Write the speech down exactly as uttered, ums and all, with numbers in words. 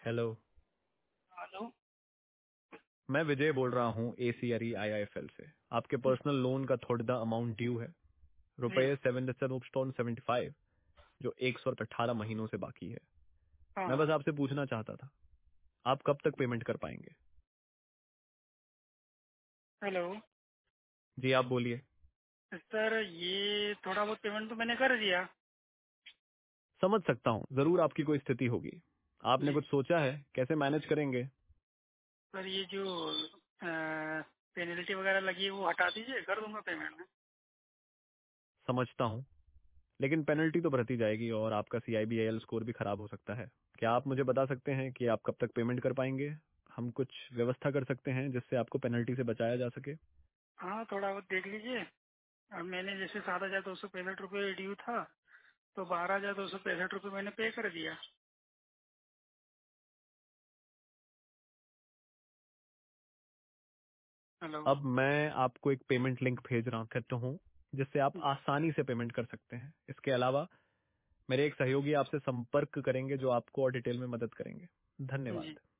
Hello. Hello. मैं विजय बोल रहा हूँ एसीआरई आईआईएफएल से। आपके पर्सनल लोन का थोड़ा अमाउंट ड्यू है, जी। रुपए सेवन दशमलव सेवेंटी फाइव, जो एक सौ अठारह महीनों से बाकी है। मैं हाँ। बस आपसे पूछना चाहता था, आप कब तक पेमेंट कर पाएंगे? हेलो। जी आप बोलिए। सर ये थोड़ा बहुत पेमेंट तो मैंने कर दिया। समझ सकता हूँ, जरूर आपकी कोई स्थिति होगी। आपने जी। कुछ सोचा है कैसे मैनेज करेंगे? सर ये जो पेनल्टी वगैरह लगी है वो हटा दीजिए, कर दूंगा पेमेंट में। समझता हूँ, लेकिन पेनल्टी तो बढ़ती जाएगी और आपका सीआईबीआईएल स्कोर भी खराब हो सकता है। क्या आप मुझे बता सकते हैं कि आप कब तक पेमेंट कर पाएंगे? हम कुछ व्यवस्था कर सकते हैं जिससे आपको पेनल्टी से बचाया जा सके। हाँ थोड़ा बहुत देख लीजिए। अब मैंने जैसे सात हजार दो सौ पैंसठ रुपये ड्यू था, तो बारह हजार दो सौ पैंसठ रुपये मैंने पे कर दिया। हेलो। अब मैं आपको एक पेमेंट लिंक भेज रहा करता हूँ जिससे आप आसानी से पेमेंट कर सकते हैं। इसके अलावा मेरे एक सहयोगी आपसे संपर्क करेंगे जो आपको और डिटेल में मदद करेंगे। जी। धन्यवाद।